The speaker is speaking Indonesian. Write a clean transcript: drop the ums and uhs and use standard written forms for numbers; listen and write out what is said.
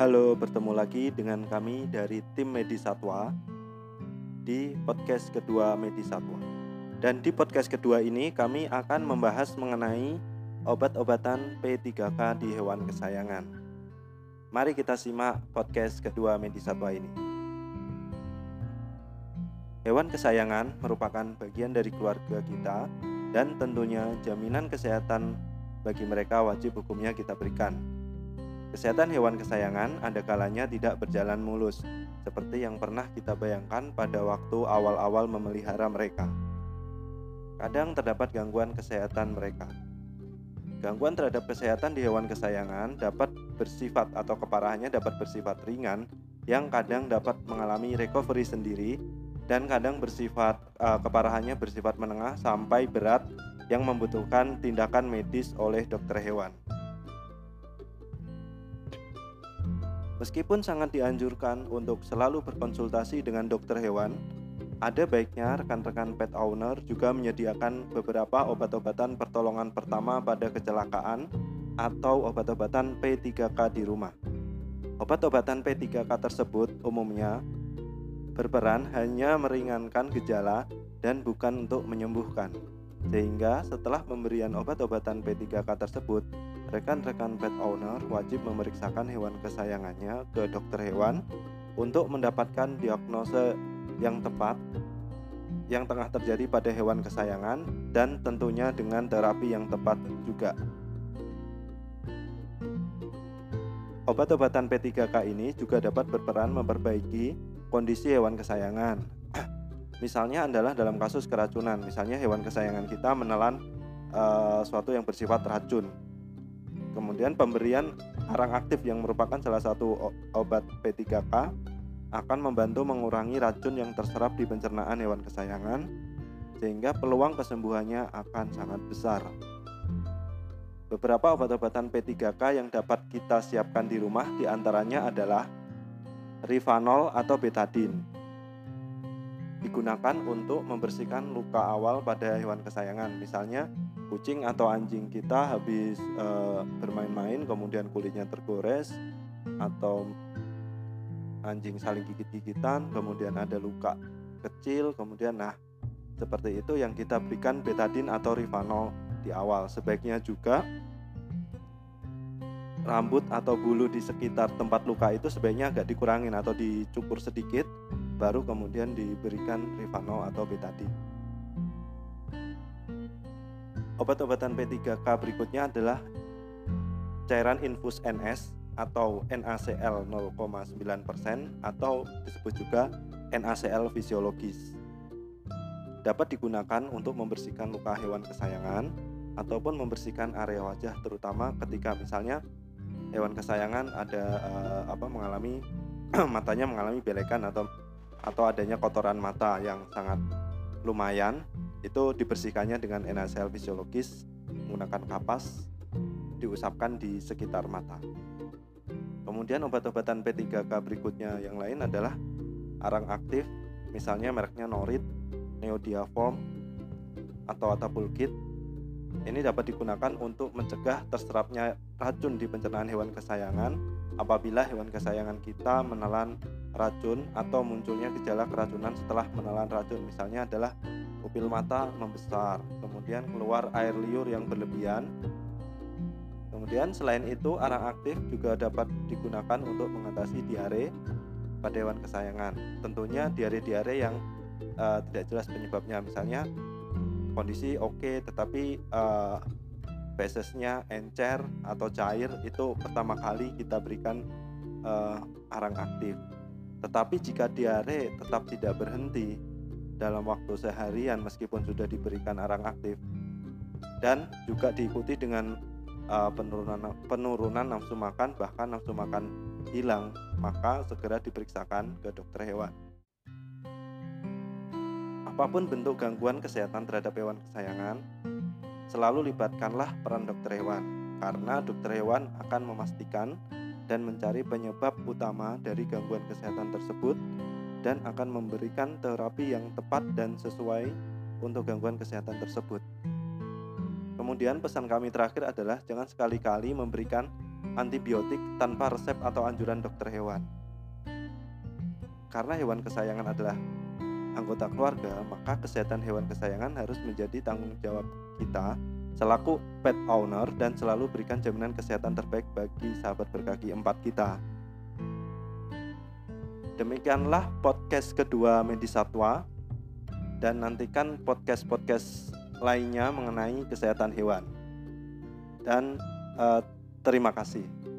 Halo, bertemu lagi dengan kami dari tim Medis Satwa di podcast kedua Medis Satwa. Dan di podcast kedua ini kami akan membahas mengenai obat-obatan P3K di hewan kesayangan. Mari kita simak podcast kedua Medis Satwa ini. Hewan kesayangan merupakan bagian dari keluarga kita dan tentunya jaminan kesehatan bagi mereka wajib hukumnya kita berikan. Kesehatan hewan kesayangan ada kalanya tidak berjalan mulus, seperti yang pernah kita bayangkan pada waktu awal-awal memelihara mereka. Kadang terdapat gangguan kesehatan mereka. Gangguan terhadap kesehatan di hewan kesayangan dapat bersifat atau keparahannya dapat bersifat ringan, yang kadang dapat mengalami recovery sendiri, dan kadang keparahannya bersifat menengah sampai berat yang membutuhkan tindakan medis oleh dokter hewan. Meskipun sangat dianjurkan untuk selalu berkonsultasi dengan dokter hewan, ada baiknya rekan-rekan pet owner juga menyediakan beberapa obat-obatan pertolongan pertama pada kecelakaan atau obat-obatan P3K di rumah. Obat-obatan P3K tersebut umumnya berperan hanya meringankan gejala dan bukan untuk menyembuhkan. Sehingga setelah pemberian obat-obatan P3K tersebut, rekan-rekan pet owner wajib memeriksakan hewan kesayangannya ke dokter hewan untuk mendapatkan diagnosa yang tepat yang tengah terjadi pada hewan kesayangan dan tentunya dengan terapi yang tepat juga. Obat-obatan P3K ini juga dapat berperan memperbaiki kondisi hewan kesayangan. Misalnya adalah dalam kasus keracunan, misalnya hewan kesayangan kita menelan sesuatu yang bersifat racun. Kemudian pemberian arang aktif yang merupakan salah satu obat P3K akan membantu mengurangi racun yang terserap di pencernaan hewan kesayangan, sehingga peluang kesembuhannya akan sangat besar. Beberapa obat-obatan P3K yang dapat kita siapkan di rumah diantaranya adalah Rivanol atau betadine. Digunakan untuk membersihkan luka awal pada hewan kesayangan. Misalnya kucing atau anjing kita habis bermain-main kemudian kulitnya tergores, atau anjing saling gigit-gigitan kemudian ada luka kecil, kemudian seperti itu yang kita berikan betadine atau Rivanol di awal. Sebaiknya juga rambut atau bulu di sekitar tempat luka itu sebaiknya agak dikurangin atau dicukur sedikit, baru kemudian diberikan Rivanol atau betadine. Obat-obatan P3K berikutnya adalah cairan infus NS atau NaCl 0,9% atau disebut juga NaCl fisiologis. Dapat digunakan untuk membersihkan luka hewan kesayangan ataupun membersihkan area wajah, terutama ketika misalnya hewan kesayangan ada mengalami matanya mengalami belekan atau adanya kotoran mata yang sangat lumayan. Itu dibersihkannya dengan NaCl fisiologis menggunakan kapas, diusapkan di sekitar mata. Kemudian obat-obatan P3K berikutnya yang lain adalah arang aktif, misalnya mereknya Norit, Neodiaform, atau Atapulgit. Ini dapat digunakan untuk mencegah terserapnya racun di pencernaan hewan kesayangan apabila hewan kesayangan kita menelan racun atau munculnya gejala keracunan setelah menelan racun. Misalnya adalah pupil mata membesar, kemudian keluar air liur yang berlebihan. Kemudian selain itu, arang aktif juga dapat digunakan untuk mengatasi diare pada hewan kesayangan. Tentunya diare-diare yang tidak jelas penyebabnya, misalnya kondisi oke tetapi fesesnya encer atau cair, itu pertama kali kita berikan arang aktif. Tetapi jika diare tetap tidak berhenti dalam waktu seharian meskipun sudah diberikan arang aktif dan juga diikuti dengan penurunan nafsu makan, bahkan nafsu makan hilang, maka segera diperiksakan ke dokter hewan. Apapun bentuk gangguan kesehatan terhadap hewan kesayangan, selalu libatkanlah peran dokter hewan, karena dokter hewan akan memastikan dan mencari penyebab utama dari gangguan kesehatan tersebut dan akan memberikan terapi yang tepat dan sesuai untuk gangguan kesehatan tersebut. Kemudian pesan kami terakhir adalah jangan sekali-kali memberikan antibiotik tanpa resep atau anjuran dokter hewan. Karena hewan kesayangan adalah anggota keluarga, maka kesehatan hewan kesayangan harus menjadi tanggung jawab kita selaku pet owner dan selalu berikan jaminan kesehatan terbaik bagi sahabat berkaki 4 kita. Demikianlah podcast kedua Medisatwa, dan nantikan podcast-podcast lainnya mengenai kesehatan hewan. Dan terima kasih.